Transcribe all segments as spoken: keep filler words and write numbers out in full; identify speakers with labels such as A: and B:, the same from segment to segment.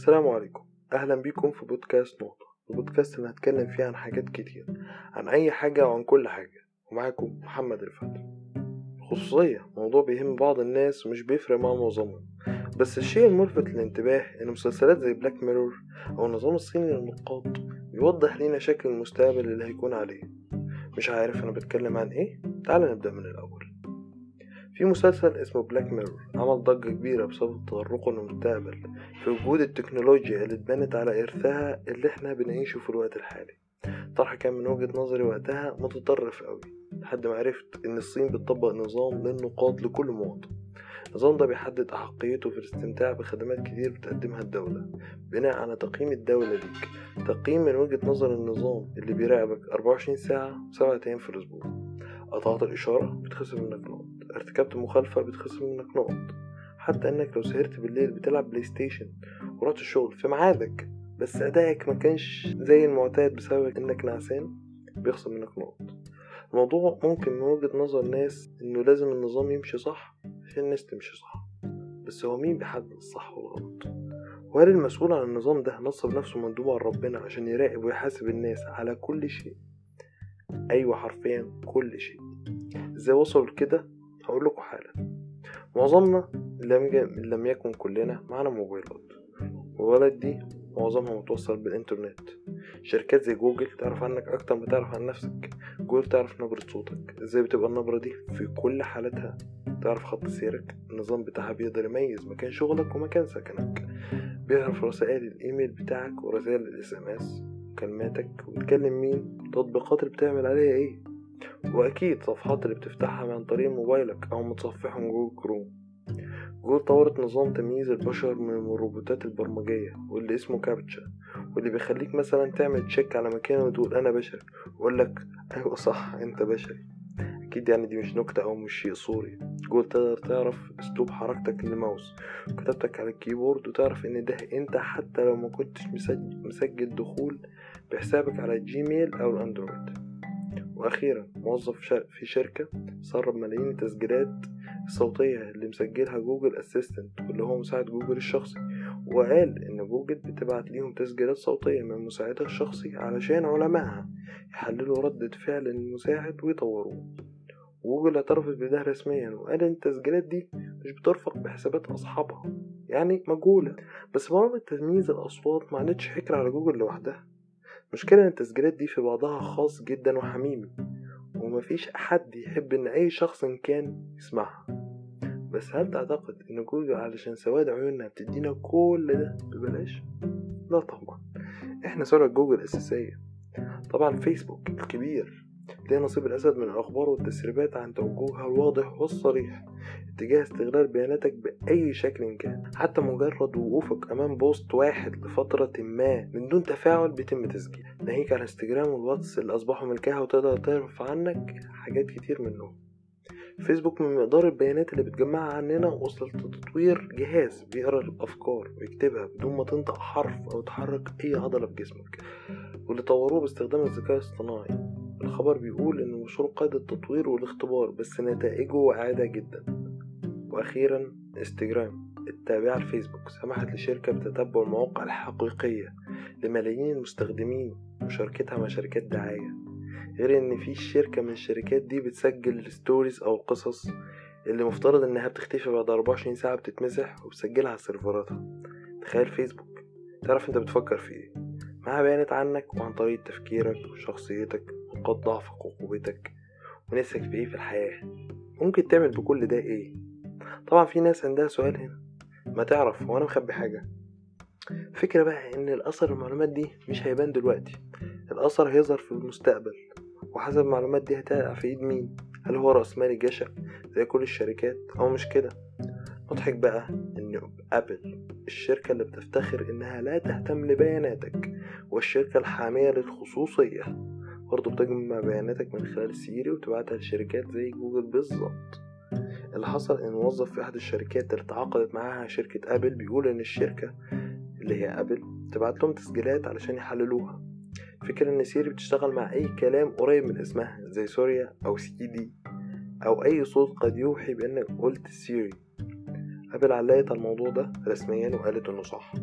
A: السلام عليكم، أهلا بكم في بودكاست نقطة. البودكاست اللي هتكلم فيه عن حاجات كتير، عن أي حاجة وعن كل حاجة. ومعاكم محمد رفعت. خصوصية موضوع بيهم بعض الناس ومش بيفرق مع معظمهم، بس الشيء الملفت للانتباه إن مسلسلات زي بلاك ميرور أو النظام الصيني للنقاط بيوضح لنا شكل المستقبل اللي هيكون عليه. مش عارف أنا بتكلم عن إيه؟ تعال نبدأ من الأول. في مسلسل اسمه بلاك ميرور عمل ضجة كبيرة بسبب تطرقه للمستقبل في وجود التكنولوجيا اللي اتبنت على إرثها اللي احنا بنعيشه في الوقت الحالي. طرح كان من وجهة نظري وقتها متطرف قوي، لحد ما عرفت ان الصين بتطبق نظام للنقاط لكل مواطن. النظام ده بيحدد أحقيته في الاستمتاع بخدمات كتير بتقدمها الدولة بناء على تقييم الدولة ليك، تقييم من وجهة نظر النظام اللي بيراقبك أربعة وعشرين ساعة سبعة أيام في الأسبوع. قطعت الإشارة بتخصم منك نقط، ارتكبت مخالفة بتخصم منك نقط، حتى انك لو سهرت بالليل بتلعب بلاي ستيشن ورحت الشغل في ميعادك بس ادائك ما كانش زي المعتاد بسبب انك نعسان بيخصم منك نقط. الموضوع ممكن من وجهة نظر ناس انه لازم النظام يمشي صح عشان الناس تمشي صح، بس هو مين بيحدد الصح والغلط؟ وهل المسؤول عن النظام ده نصب نفسه مندوب عن ربنا عشان يراقب ويحاسب الناس على كل شيء؟ ايوه، حرفيا كل شيء. ازاي وصلوا لكده؟ هقول لكم حالا. معظمنا لم لم يكن كلنا معنا موبايلات، والولد دي معظمها متوصل بالإنترنت. شركات زي جوجل تعرف عنك أكتر ما تعرف عن نفسك. جوجل تعرف نبرة صوتك، إزاي بتبقى النبرة دي في كل حالتها. تعرف خط سيرك، النظام بتاعها بيقدر يميز مكان شغلك ومكان سكنك. بيعرف رسائل الإيميل بتاعك ورسائل الاس ام اس، مكالماتك، وبتكلم مين، التطبيقات اللي بتعمل عليها ايه، وأكيد صفحات اللي بتفتحها من طريق موبايلك أو متصفحه من جوجل كروم. جوجل طورت نظام تمييز البشر من الروبوتات البرمجية واللي اسمه كابتشا، واللي بيخليك مثلا تعمل تشيك على مكان وتقول أنا بشري، ويقولك أيوة صح أنت بشري. أكيد يعني دي مش نكتة أو مش شيء صوري. جوجل تقدر تعرف أسلوب حركتك للماوس وكتابتك على الكيبورد، وتعرف إن ده أنت حتى لو ما كنتش مسجل, مسجل دخول بحسابك على الجيميل أو الأندرويد. وأخيرا موظف في شركة سرب ملايين التسجيلات الصوتية اللي مسجلها جوجل أسيستنت، واللي هو مساعد جوجل الشخصي، وقال إن جوجل بتبعت ليهم تسجيلات صوتية من مساعدها الشخصي علشان علمائها يحللوا ردة فعل المساعد ويطوروه. جوجل اعترفت بده رسميا وقال إن التسجيلات دي مش بترفق بحسابات أصحابها، يعني مجهولة. بس برامج تمييز الأصوات ما عادتش حكر على جوجل لوحدها. مشكلة ان التسجيلات دي في بعضها خاص جدا وحميمي، ومفيش حد يحب ان اي شخص كان يسمعها. بس هل تعتقد ان جوجل علشان سواد عيوننا بتدينا كل ده ببلاش؟ لا طبعا، احنا سرعة جوجل اساسية. طبعا فيسبوك الكبير ليه نصيب الاسد من الاخبار والتسريبات عن توجهها الواضح والصريح اتجاه استغلال بياناتك بأي شكل كان. حتى مجرد وقوفك أمام بوست واحد لفترة ما من دون تفاعل بيتم تسجيل، ناهيك على انستجرام والواتس اللي أصبحوا ملكها وتقدر تعرف عنك حاجات كتير منهم. فيسبوك من مقدار البيانات اللي بتجمعها عننا وصلت لتطوير جهاز بيقرأ الأفكار ويكتبها بدون ما تنطق حرف أو تحرك أي عضلة في جسمك، واللي طوروه باستخدام الذكاء الاصطناعي. الخبر بيقول إن المشروع قيد التطوير والاختبار، بس نتائجه واعدة جدا. وأخيرا انستجرام التابعة لفيسبوك سمحت لشركة بتتبع المواقع الحقيقية لملايين المستخدمين وشاركتها مع شركات دعاية، غير ان في شركة من الشركات دي بتسجل الستوريز او القصص اللي مفترض انها بتختفي بعد أربعة وعشرين ساعة بتتمسح وبتسجلها على سيرفراتها. تخيل فيسبوك تعرف انت بتفكر في ايه، معها بيانات عنك وعن طريقة تفكيرك وشخصيتك ونقاط ضعفك وقوتك ونفسك في ايه في الحياة. ممكن تعمل بكل ده ايه؟ طبعا في ناس عندها سؤال هنا، ما تعرف هو انا مخبي حاجة؟ فكرة بقى ان الاثر المعلومات دي مش هيبان دلوقتي، الاثر هيظهر في المستقبل، وحسب المعلومات دي هتقع في ايد مين؟ هل هو رأس مالي جشع زي كل الشركات او مش كده؟ مضحك بقى ان ابل الشركة اللي بتفتخر انها لا تهتم لبياناتك والشركة الحامية للخصوصية برضه بتجمع بياناتك من خلال سيري وتبعتها لشركات زي جوجل بالظبط. اللي حصل ان موظف في احد الشركات اللي تعاقدت معاها شركة ابل بيقول ان الشركة اللي هي ابل تبعت لهم تسجيلات علشان يحللوها. فكرة ان سيري بتشتغل مع اي كلام قريب من اسمها زي سوريا او سيدي او اي صوت قد يوحي بانك قلت سيري. ابل علقت على الموضوع ده رسميا وقالت انه صح،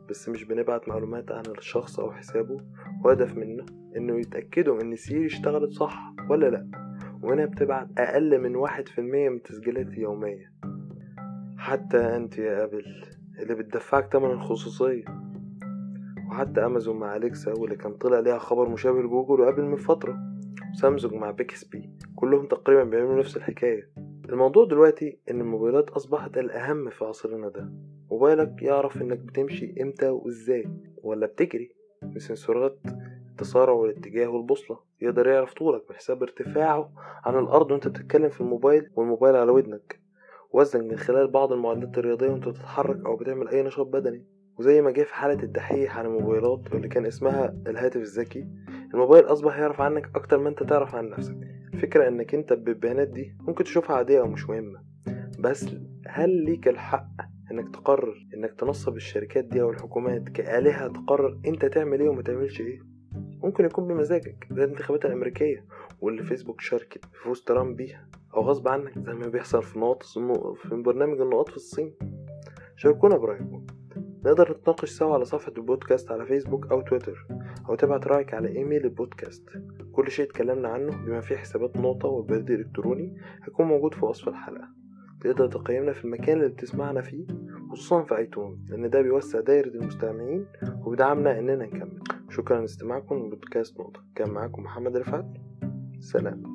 A: بس مش بنبعت معلومات عن الشخص أو حسابه، وهدف منه إنه يتأكدوا إن سيري اشتغلت صح ولا لأ. وهنا بتبعت أقل من واحد في المية من التسجيلات اليومية. حتى أنت يا أبل اللي بتدفعك تمن الخصوصية، وحتى أمازون مع أليكسا واللي كان طلع ليها خبر مشابه لجوجل وأبل من فترة، سامسونج مع بيكسبي، كلهم تقريبا بيعملوا نفس الحكاية. الموضوع دلوقتي إن الموبايلات أصبحت الأهم في عصرنا ده. موبايلك يعرف إنك بتمشي إمتى وإزاي ولا بتجري بسنسورات التسارع والاتجاه والبوصلة. يقدر يعرف طولك بحساب ارتفاعه عن الأرض وانت بتتكلم في الموبايل والموبايل على ودنك، وزنك من خلال بعض المعدات الرياضية وانت بتتحرك أو بتعمل أي نشاط بدني. وزي ما جه في حالة الدحيح عن الموبايلات اللي كان اسمها الهاتف الذكي، الموبايل أصبح يعرف عنك أكتر ما انت تعرف عن نفسك. الفكرة انك انت بالبيانات دي ممكن تشوفها عادية أو مش مهمة، بس هل ليك الحق انك تقرر انك تنصب الشركات دي او الحكومات كآلهة تقرر انت تعمل ايه وما تعملش ايه؟ ممكن يكون بمزاجك زي الانتخابات الامريكية واللي فيسبوك شاركت في فوز ترامب بيها، او غصب عنك زي ما بيحصل في نقاط في برنامج النقاط في الصين. شاركونا برأيكم، نقدر نتناقش سوا على صفحة البودكاست على فيسبوك او تويتر، او تبعت رأيك على ايميل البودكاست. كل شيء اتكلمنا عنه بما فيه حسابات نقطة والبريد الالكتروني هيكون موجود في وصف الحلقة. تقدر تقيمنا في المكان اللي بتسمعنا فيه، خصوصا في ايتون، لان ده بيوسع دايرة المستمعين وبيدعمنا اننا نكمل. شكرا لاستماعكم لبودكاست نقطة. كان معاكم محمد رفعت. سلام.